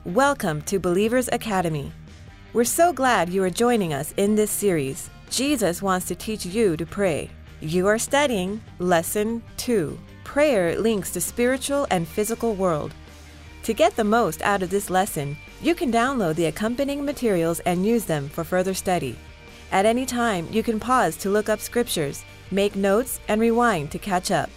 Welcome to Believers Academy. We're so glad you are joining us in this series. Jesus wants to teach you to pray. You are studying Lesson 2, Prayer Links to Spiritual and Physical World. To get the most out of this lesson, you can download the accompanying materials and use them for further study. At any time, you can pause to look up scriptures, make notes, and rewind to catch up.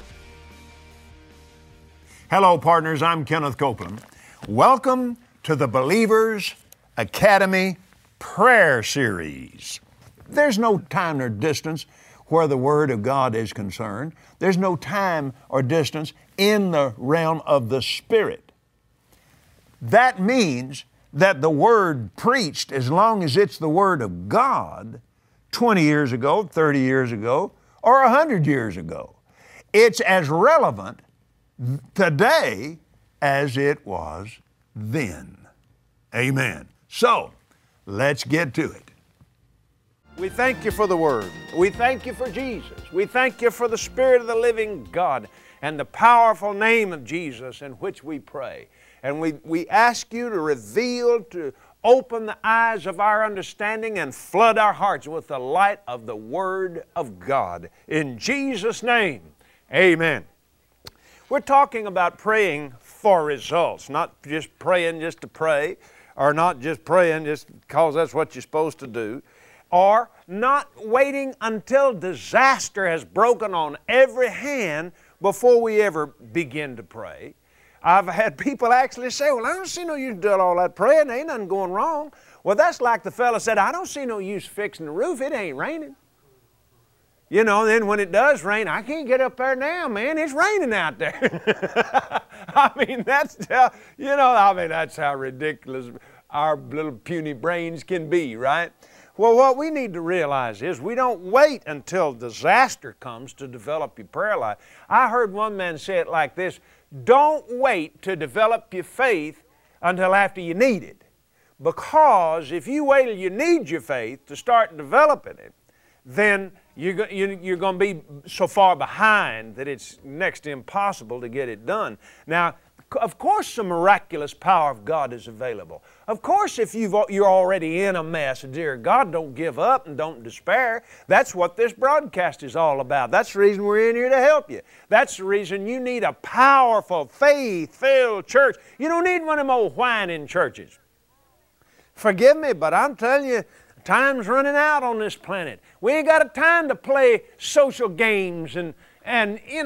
Hello, partners. I'm Kenneth Copeland. Welcome to the Believers Academy Prayer Series. There's no time or distance where the Word of God is concerned. There's no time or distance in the realm of the Spirit. That means that the Word preached, as long as it's the Word of God, 20 years ago, 30 years ago, or 100 years ago, it's as relevant today as it was then. Amen. So, let's get to it. We thank you for the Word. We thank you for Jesus. We thank you for the Spirit of the living God and the powerful name of Jesus in which we pray. And we ask you to reveal, to open the eyes of our understanding and flood our hearts with the light of the Word of God. In Jesus' name, amen. We're talking about praying for results, not just praying just to pray, or not just praying just because that's what you're supposed to do, or not waiting until disaster has broken on every hand before we ever begin to pray. I've had people actually say, well, I don't see no use doing all that praying. There ain't nothing going wrong. Well, that's like the fella said, I don't see no use fixing the roof. It ain't raining. You know, then when it does rain, I can't get up there now, man. It's raining out there. That's how ridiculous our little puny brains can be, right? Well, what we need to realize is we don't wait until disaster comes to develop your prayer life. I heard one man say it like this: don't wait to develop your faith until after you need it. Because if you wait till you need your faith to start developing it, then you're going to be so far behind that it's next to impossible to get it done. Now, of course, the miraculous power of God is available. Of course, if you're already in a mess, dear God, don't give up and don't despair. That's what this broadcast is all about. That's the reason we're in here to help you. That's the reason you need a powerful, faith-filled church. You don't need one of them old whining churches. Forgive me, but I'm telling you, time's running out on this planet. We ain't got a time to play social games and you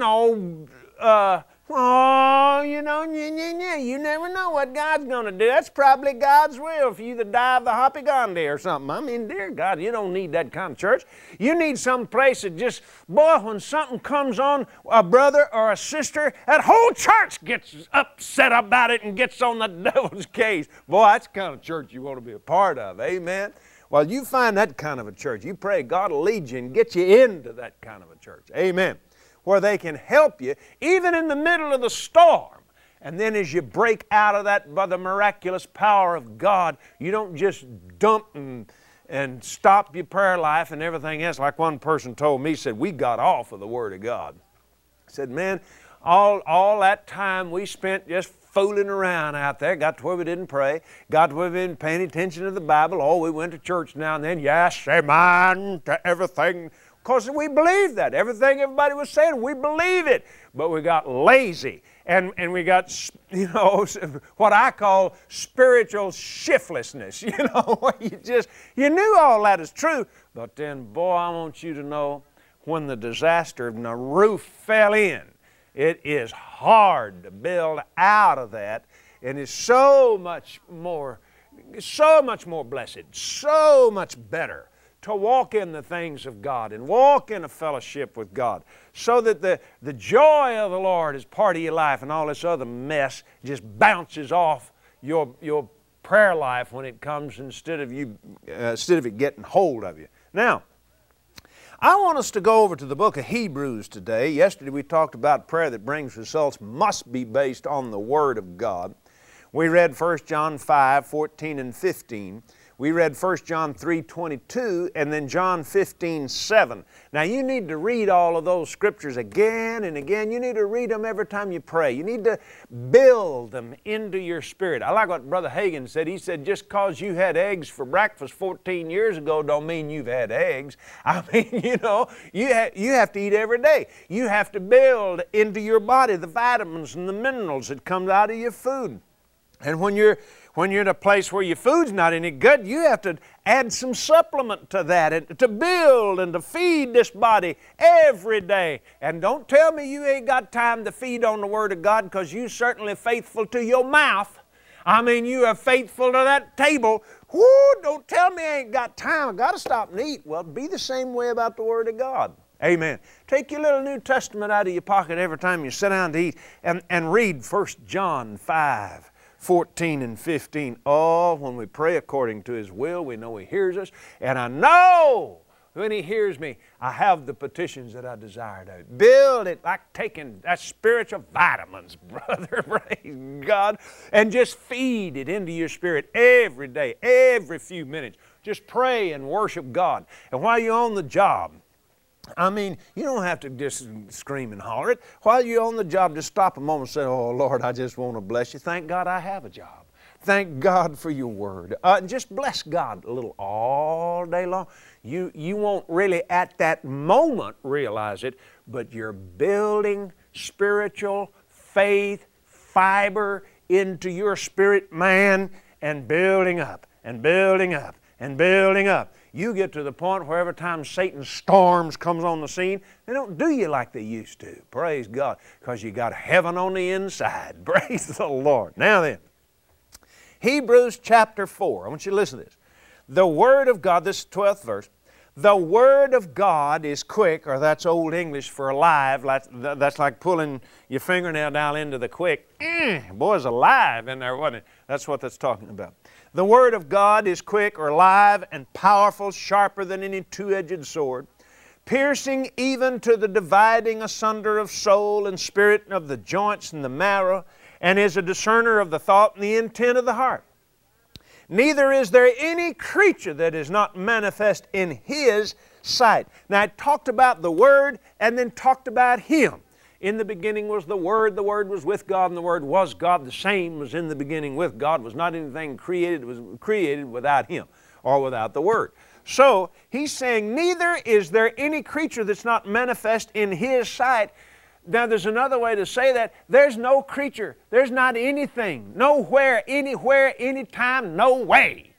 never know what God's going to do. That's probably God's will for you to die of the Hoppy Gandhi or something. Dear God, you don't need that kind of church. You need some place that just, boy, when something comes on a brother or a sister, that whole church gets upset about it and gets on the devil's case. Boy, that's the kind of church you want to be a part of. Amen. Well, you find that kind of a church. You pray God will lead you and get you into that kind of a church. Amen. Where they can help you even in the middle of the storm. And then as you break out of that by the miraculous power of God, you don't just dump and stop your prayer life and everything else. Like one person told me, said, we got off of the Word of God. I said, man, all that time we spent just fooling around out there, got to where we didn't pray, got to where we didn't pay any attention to the Bible. Oh, we went to church now and then. Yes, amen to everything. Because we believe that. Everything everybody was saying, we believe it. But we got lazy. And we got, what I call spiritual shiftlessness. You knew all that is true. But then, boy, I want you to know, when the disaster and the roof fell in, it is hard to build out of that, and it's so much more blessed, so much better to walk in the things of God and walk in a fellowship with God, so that the joy of the Lord is part of your life, and all this other mess just bounces off your prayer life when it comes instead of it getting hold of you. Now, I want us to go over to the book of Hebrews today. Yesterday we talked about prayer that brings results must be based on the Word of God. We read 1 John 5, 14 and 15, We read 1 John 3:22 and then John 15:7. Now you need to read all of those scriptures again and again. You need to read them every time you pray. You need to build them into your spirit. I like what Brother Hagin said. He said, just because you had eggs for breakfast 14 years ago don't mean you've had eggs. I mean, you have to eat every day. You have to build into your body the vitamins and the minerals that come out of your food. And when you're in a place where your food's not any good, you have to add some supplement to that and to build and to feed this body every day. And don't tell me you ain't got time to feed on the Word of God, because you're certainly faithful to your mouth. I mean, you are faithful to that table. Whoo, don't tell me I ain't got time. I got to stop and eat. Well, be the same way about the Word of God. Amen. Take your little New Testament out of your pocket every time you sit down to eat and read 1 John 5:14 and 15. Oh, when we pray according to His will, we know He hears us. And I know when He hears me, I have the petitions that I desire to. Build it like taking that spiritual vitamins, brother, praise God. And just feed it into your spirit every day, every few minutes. Just pray and worship God. And while you're on the job, I mean, you don't have to just scream and holler it. While you're on the job, just stop a moment and say, oh, Lord, I just want to bless you. Thank God I have a job. Thank God for your word. Just bless God a little all day long. You won't really at that moment realize it, but you're building spiritual faith fiber into your spirit man and building up and building up and building up. You get to the point where every time Satan's storms comes on the scene, they don't do you like they used to. Praise God, because you got heaven on the inside. Praise the Lord. Now then, Hebrews chapter 4. I want you to listen to this. The Word of God, this is the 12th verse. The Word of God is quick, or that's Old English for alive. That's like pulling your fingernail down into the quick. Boy, it's alive in there, wasn't it? That's what that's talking about. The Word of God is quick or alive and powerful, sharper than any two-edged sword, piercing even to the dividing asunder of soul and spirit and of the joints and the marrow, and is a discerner of the thought and the intent of the heart. Neither is there any creature that is not manifest in His sight. Now, I talked about the Word and then talked about Him. In the beginning was the Word was with God, and the Word was God. The same was in the beginning with God, was not anything created, was created without Him or without the Word. So, He's saying, neither is there any creature that's not manifest in His sight. Now, there's another way to say that. There's no creature, there's not anything, nowhere, anywhere, anytime, no way.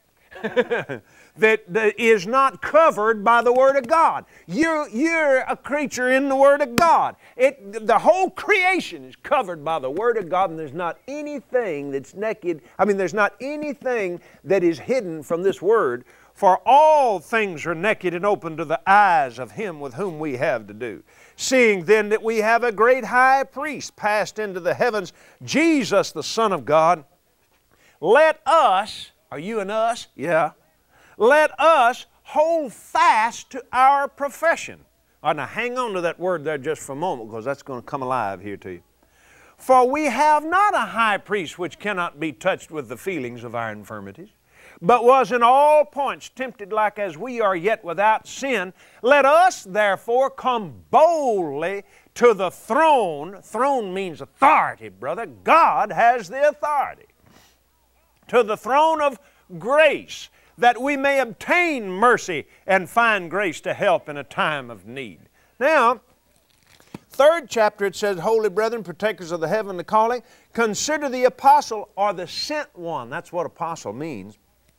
That is not covered by the Word of God. You're a creature in the Word of God. The whole creation is covered by the Word of God, and there's not anything that's naked. There's not anything that is hidden from this Word, for all things are naked and open to the eyes of Him with whom we have to do. Seeing then that we have a great high priest passed into the heavens, Jesus the Son of God, let us, are you and us? Yeah. Let us hold fast to our profession. All right, now hang on to that word there just for a moment, because that's going to come alive here to you. For we have not a high priest which cannot be touched with the feelings of our infirmities, but was in all points tempted like as we are, yet without sin. Let us therefore come boldly to the throne. Throne means authority, brother. God has the authority. To the throne of grace, that we may obtain mercy and find grace to help in a time of need. Now, 3rd chapter, it says, Holy brethren, partakers of the heavenly calling, consider the apostle or the sent one. That's what apostle means.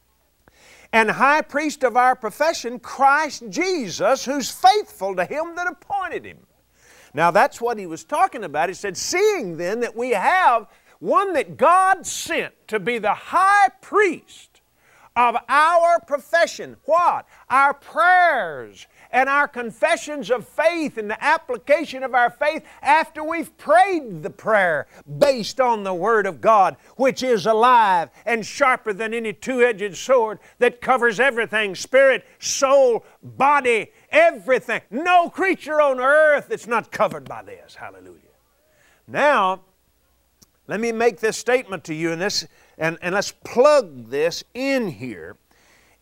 And high priest of our profession, Christ Jesus, who's faithful to Him that appointed Him. Now, that's what he was talking about. He said, seeing then that we have one that God sent to be the high priest of our profession. What? Our prayers and our confessions of faith and the application of our faith after we've prayed the prayer based on the Word of God, which is alive and sharper than any two-edged sword that covers everything, spirit, soul, body, everything. No creature on earth that's not covered by this. Hallelujah. Now, let me make this statement to you, and let's plug this in here.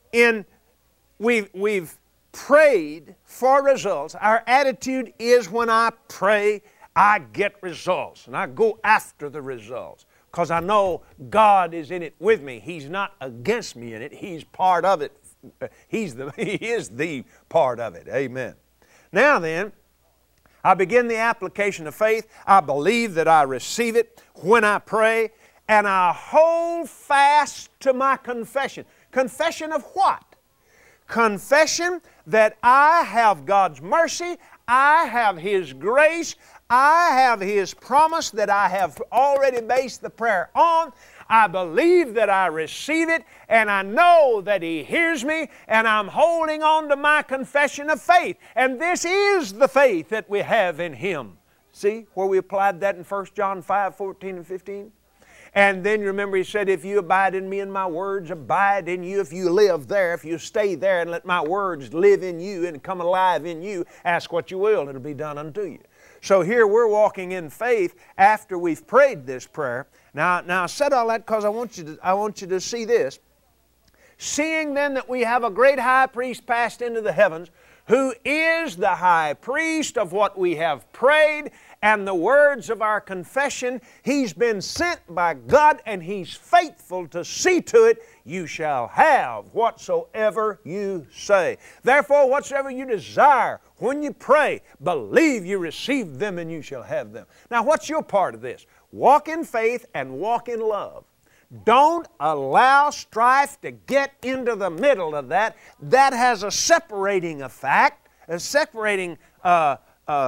we've prayed for results. Our attitude is when I pray, I get results. And I go after the results because I know God is in it with me. He's not against me in it. He's part of it. He is the part of it. Amen. Now then, I begin the application of faith. I believe that I receive it when I pray, and I hold fast to my confession. Confession of what? Confession that I have God's mercy, I have His grace, I have His promise that I have already based the prayer on. I believe that I receive it, and I know that He hears me, and I'm holding on to my confession of faith. And this is the faith that we have in Him. See where we applied that in 1 John 5:14 and 15? And then remember He said, if you abide in me and my words abide in you, if you live there, if you stay there and let my words live in you and come alive in you, ask what you will and it'll be done unto you. So here we're walking in faith after we've prayed this prayer. Now I said all that because I want you to see this. Seeing then that we have a great high priest passed into the heavens, who is the high priest of what we have prayed and the words of our confession, He's been sent by God, and He's faithful to see to it you shall have whatsoever you say. Therefore, whatsoever you desire when you pray, believe you receive them and you shall have them. Now, what's your part of this? Walk in faith and walk in love. Don't allow strife to get into the middle of that. That has a separating effect, a separating, I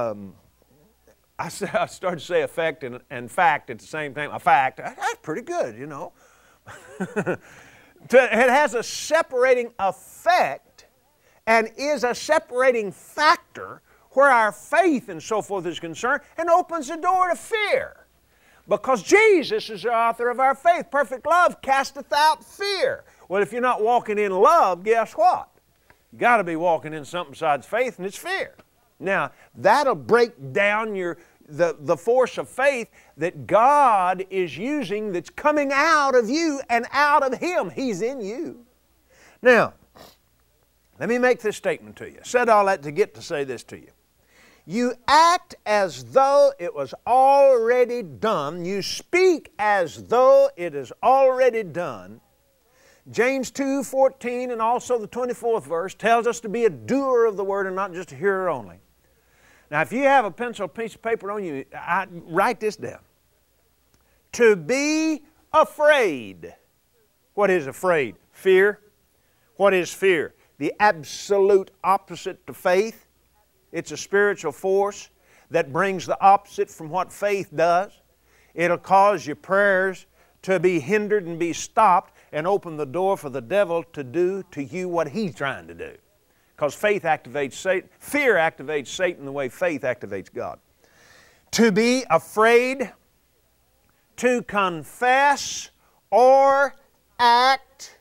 started to say effect and fact at the same time. A fact, that's pretty good, you know. It has a separating effect and is a separating factor where our faith and so forth is concerned, and opens the door to fear. Because Jesus is the author of our faith. Perfect love casteth out fear. Well, if you're not walking in love, guess what? You've got to be walking in something besides faith, and it's fear. Now, that'll break down the force of faith that God is using that's coming out of you and out of Him. He's in you. Now, let me make this statement to you. I said all that to get to say this to you. You act as though it was already done. You speak as though it is already done. James 2:14 and also the 24th verse tells us to be a doer of the word and not just a hearer only. Now, if you have a pencil, piece of paper on you, write this down. To be afraid. What is afraid? Fear. What is fear? The absolute opposite to faith. It's a spiritual force that brings the opposite from what faith does. It'll cause your prayers to be hindered and be stopped and open the door for the devil to do to you what he's trying to do. Because faith activates Satan. Fear activates Satan the way faith activates God. To be afraid, to confess or act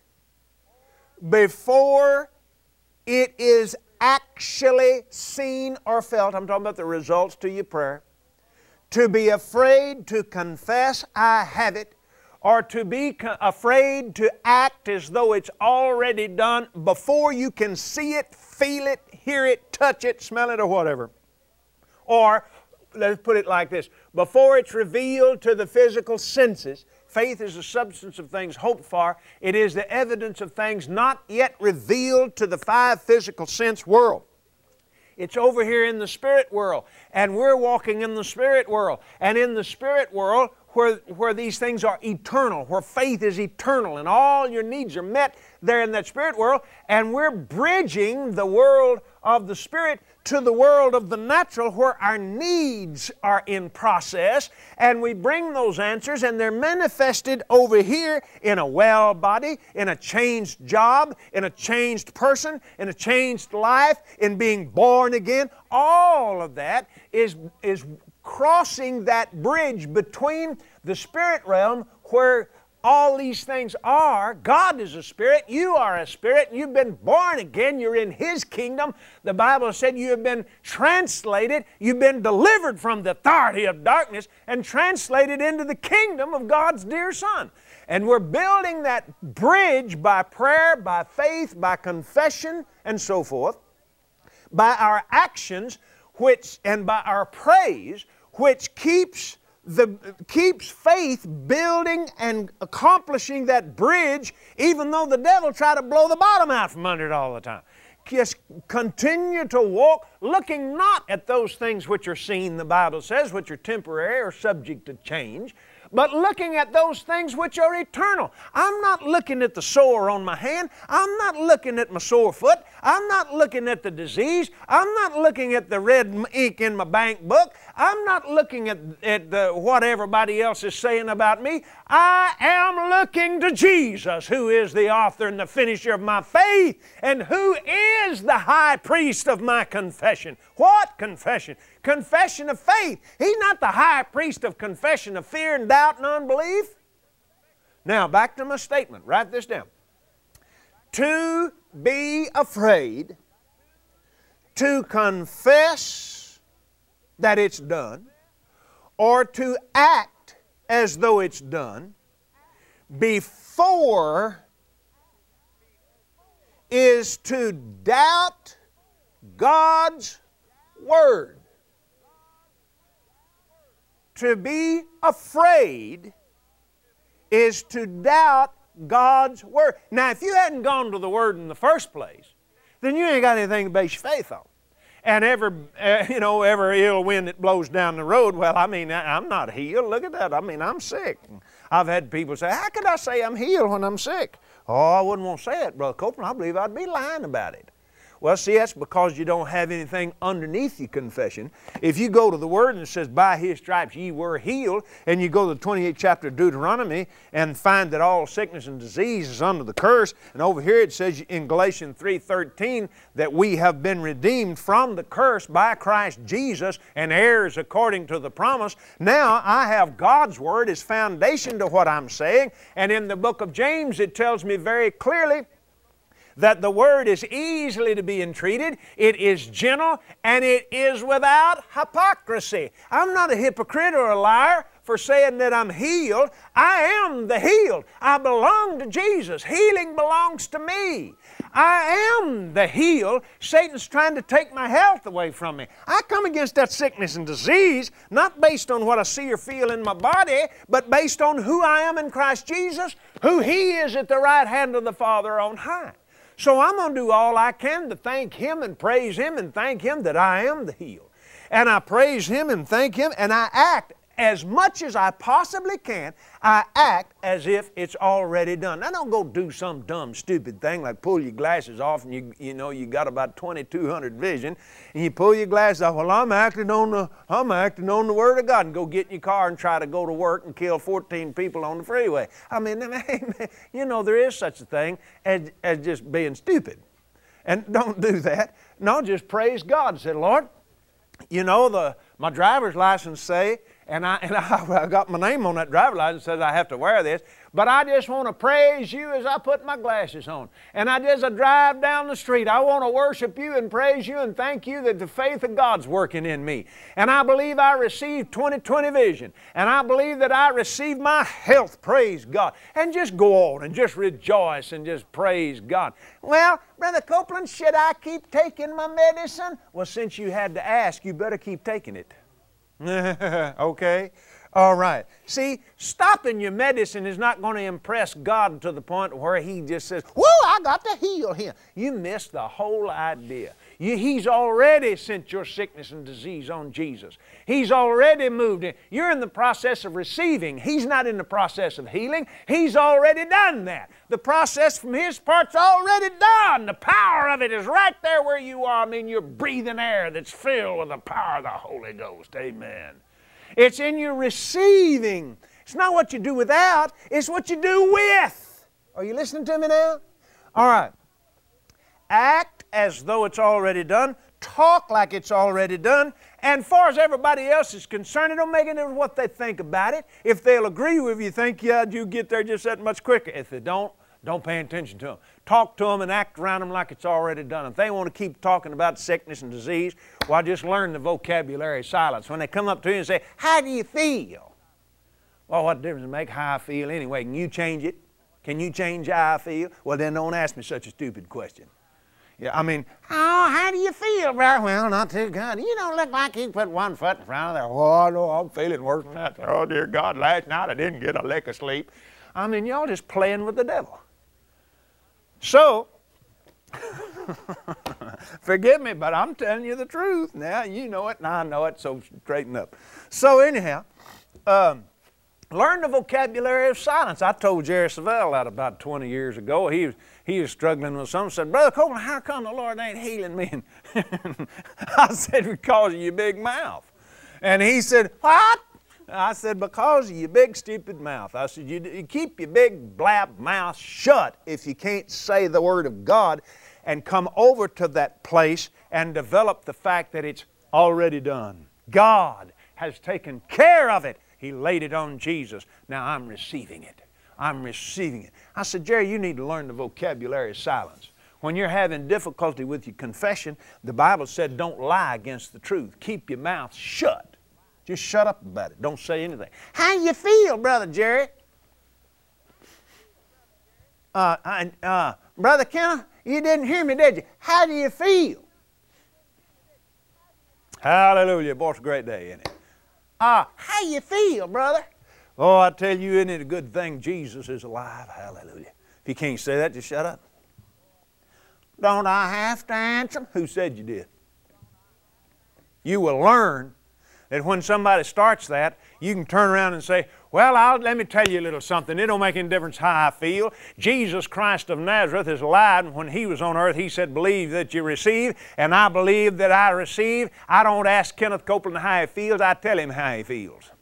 before it is actually seen or felt. I'm talking about the results to your prayer. To be afraid to confess, I have it, or to be afraid to act as though it's already done before you can see it, feel it, hear it, touch it, smell it, or whatever. Or, let's put it like this, before it's revealed to the physical senses. Faith is the substance of things hoped for. It is the evidence of things not yet revealed to the five physical sense world. It's over here in the spirit world, and we're walking in the spirit world. And in the spirit world, where these things are eternal, where faith is eternal, and all your needs are met there in that spirit world, and we're bridging the world of the spirit to the world of the natural, where our needs are in process, and we bring those answers, and they're manifested over here in a well body, in a changed job, in a changed person, in a changed life, in being born again. All of that is crossing that bridge between the spirit realm where all these things are. God is a spirit, you are a spirit, and you've been born again, you're in His kingdom. The Bible said you have been translated, you've been delivered from the authority of darkness and translated into the kingdom of God's dear Son. And we're building that bridge by prayer, by faith, by confession, and so forth, by our actions, and by our praise, which keeps faith building and accomplishing that bridge, even though the devil try to blow the bottom out from under it all the time. Just continue to walk, looking not at those things which are seen, the Bible says, which are temporary or subject to change, but looking at those things which are eternal. I'm not looking at the sore on my hand. I'm not looking at my sore foot. I'm not looking at the disease. I'm not looking at the red ink in my bank book. I'm not looking at what everybody else is saying about me. I am looking to Jesus, who is the author and the finisher of my faith, and who is the high priest of my confession. What confession? Confession of faith. He's not the high priest of confession of fear and doubt and unbelief. Now, back to my statement. Write this down. To be afraid, to confess that it's done, or to act as though it's done, before is to doubt God's Word. To be afraid is to doubt God's Word. Now, if you hadn't gone to the Word in the first place, then you ain't got anything to base your faith on. And every ill wind that blows down the road, well, I mean, I'm not healed. Look at that. I mean, I'm sick. I've had people say, how could I say I'm healed when I'm sick? Oh, I wouldn't want to say it, Brother Copeland. I believe I'd be lying about it. Well, see, that's because you don't have anything underneath your confession. If you go to the Word and it says, by His stripes ye were healed, and you go to the 28th chapter of Deuteronomy and find that all sickness and disease is under the curse, and over here it says in Galatians 3:13 that we have been redeemed from the curse by Christ Jesus and heirs according to the promise. Now I have God's Word as foundation to what I'm saying, and in the book of James it tells me very clearly that the Word is easily to be entreated, it is gentle, and it is without hypocrisy. I'm not a hypocrite or a liar for saying that I'm healed. I am the healed. I belong to Jesus. Healing belongs to me. I am the healed. Satan's trying to take my health away from me. I come against that sickness and disease, not based on what I see or feel in my body, but based on who I am in Christ Jesus, who He is at the right hand of the Father on high. So I'm going to do all I can to thank Him and praise Him and thank Him that I am the healed. And I praise Him and thank Him, and I act as much as I possibly can. I act as if it's already done. I don't go do some dumb, stupid thing like pull your glasses off and you got about 2200 vision, and you pull your glasses off. Well, I'm acting on the Word of God, and go get in your car and try to go to work and kill 14 people on the freeway. I mean, there is such a thing as just being stupid. And don't do that. No, just praise God. Say, Lord, my driver's license say, and I got my name on that driver's license, says I have to wear this, but I just want to praise You as I put my glasses on. And as I drive down the street, I want to worship You and praise You and thank You that the faith of God's working in me. And I believe I received 20/20 vision. And I believe that I received my health, praise God. And just go on and just rejoice and just praise God. Well, Brother Copeland, should I keep taking my medicine? Well, since you had to ask, you better keep taking it. Okay? All right. See, stopping your medicine is not going to impress God to the point where He just says, whoa, I got to heal him. You missed the whole idea. He's already sent your sickness and disease on Jesus. He's already moved it. You're in the process of receiving. He's not in the process of healing. He's already done that. The process from His part's already done. The power of it is right there where you are. I mean, you're breathing air that's filled with the power of the Holy Ghost. Amen. It's in your receiving. It's not what you do without, it's what you do with. Are you listening to me now? All right. Act as though it's already done. Talk like it's already done. And far as everybody else is concerned, it don't make any difference what they think about it. If they'll agree with you, think, yeah, you get there just that much quicker. If they don't pay attention to them. Talk to them and act around them like it's already done. If they want to keep talking about sickness and disease, well, just learn the vocabulary of silence. When they come up to you and say, how do you feel? Well, what difference does it make how I feel anyway? Can you change it? Can you change how I feel? Well, then don't ask me such a stupid question. Yeah, I mean, oh, how do you feel, brother? Well, not too good. You don't look like you put one foot in front of the other. Oh, no, I'm feeling worse than that. Oh, dear God, last night I didn't get a lick of sleep. I mean, y'all just playing with the devil. So, forgive me, but I'm telling you the truth. Now, you know it and I know it, so straighten up. So anyhow, learn the vocabulary of silence. I told Jerry Savelle that about 20 years ago. He was struggling with something. Said, Brother Copeland, how come the Lord ain't healing me? And I said, because of your big mouth. And he said, what? I said, because of your big stupid mouth. I said, you keep your big blab mouth shut if you can't say the Word of God and come over to that place and develop the fact that it's already done. God has taken care of it. He laid it on Jesus. Now I'm receiving it. I'm receiving it. I said, Jerry, you need to learn the vocabulary of silence. When you're having difficulty with your confession, the Bible said don't lie against the truth. Keep your mouth shut. Just shut up about it. Don't say anything. How you feel, Brother Jerry? Brother Kenneth, you didn't hear me, did you? How do you feel? Hallelujah. Boy, it's a great day, isn't it? How you feel, brother? Oh, I tell you, isn't it a good thing Jesus is alive? Hallelujah. If you can't say that, just shut up. Don't I have to answer? Who said you did? You will learn that when somebody starts that, you can turn around and say, well, let me tell you a little something. It don't make any difference how I feel. Jesus Christ of Nazareth is alive, and when He was on earth, He said, believe that you receive, and I believe that I receive. I don't ask Kenneth Copeland how he feels. I tell him how he feels.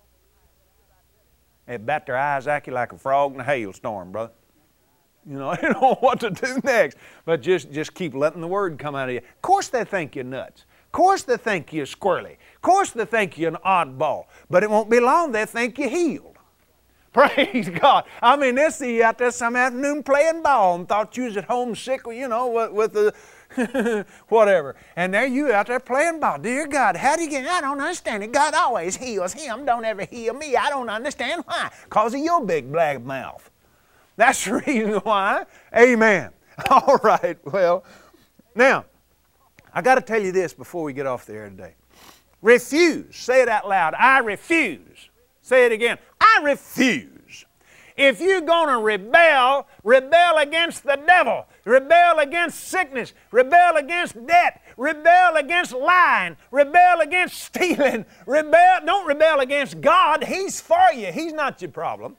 They bat their eyes at you like a frog in a hailstorm, brother. You know, they don't know what to do next. But just keep letting the Word come out of you. Of course they think you're nuts. Of course they think you're squirrely. Of course they think you're an oddball. But it won't be long they think you're healed. Praise God. I mean, they see you out there some afternoon playing ball and thought you was at home sick, you know, with the whatever. And there you out there playing ball. Dear God, how do you get, I don't understand it. God always heals him. Don't ever heal me. I don't understand why. Because of your big black mouth. That's the reason why. Amen. All right. Well, now, I got to tell you this before we get off the air today. Refuse. Say it out loud. I refuse. Say it again. I refuse. If you're going to rebel, rebel against the devil. Rebel against sickness. Rebel against debt. Rebel against lying. Rebel against stealing. Don't rebel against God. He's for you. He's not your problem.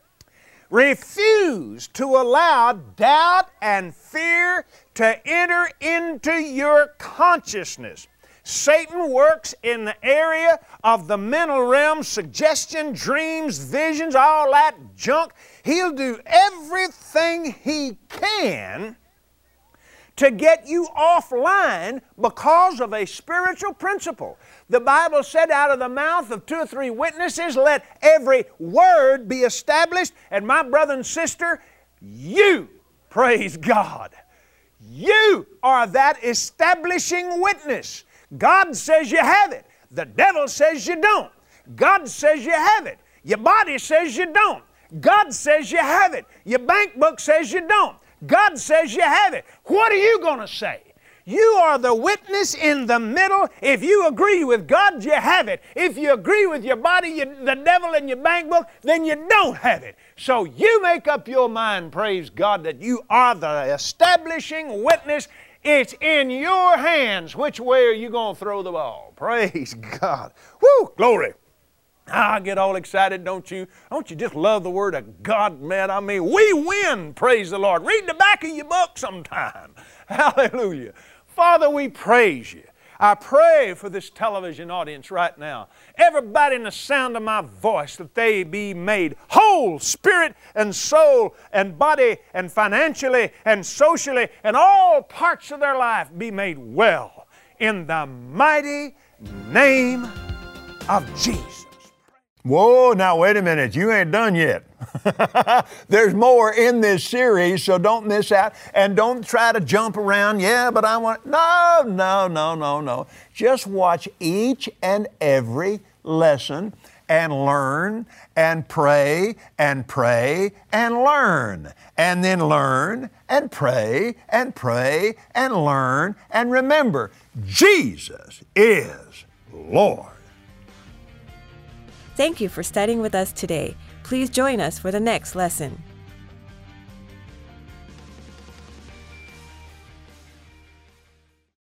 Refuse to allow doubt and fear to enter into your consciousness. Satan works in the area of the mental realm, suggestion, dreams, visions, all that junk. He'll do everything he can to get you offline because of a spiritual principle. The Bible said, out of the mouth of 2 or 3 witnesses, let every word be established. And my brother and sister, you, praise God, you are that establishing witness. God says you have it. The devil says you don't. God says you have it. Your body says you don't. God says you have it. Your bank book says you don't. God says you have it. What are you going to say? You are the witness in the middle. If you agree with God, you have it. If you agree with your body, the devil, and your bank book, then you don't have it. So you make up your mind, praise God, that you are the establishing witness. It's in your hands. Which way are you going to throw the ball? Praise God. Woo! Glory. I get all excited, don't you? Don't you just love the Word of God, man? I mean, we win, praise the Lord. Read the back of your book sometime. Hallelujah. Father, we praise you. I pray for this television audience right now. Everybody in the sound of my voice, that they be made whole, spirit and soul and body and financially and socially and all parts of their life be made well in the mighty name of Jesus. Whoa, now wait a minute. You ain't done yet. There's more in this series, so don't miss out. And don't try to jump around. Yeah, but I want... No. Just watch each and every lesson and learn and pray and pray and learn. And then learn and pray and pray and learn. And remember, Jesus is Lord. Thank you for studying with us today. Please join us for the next lesson.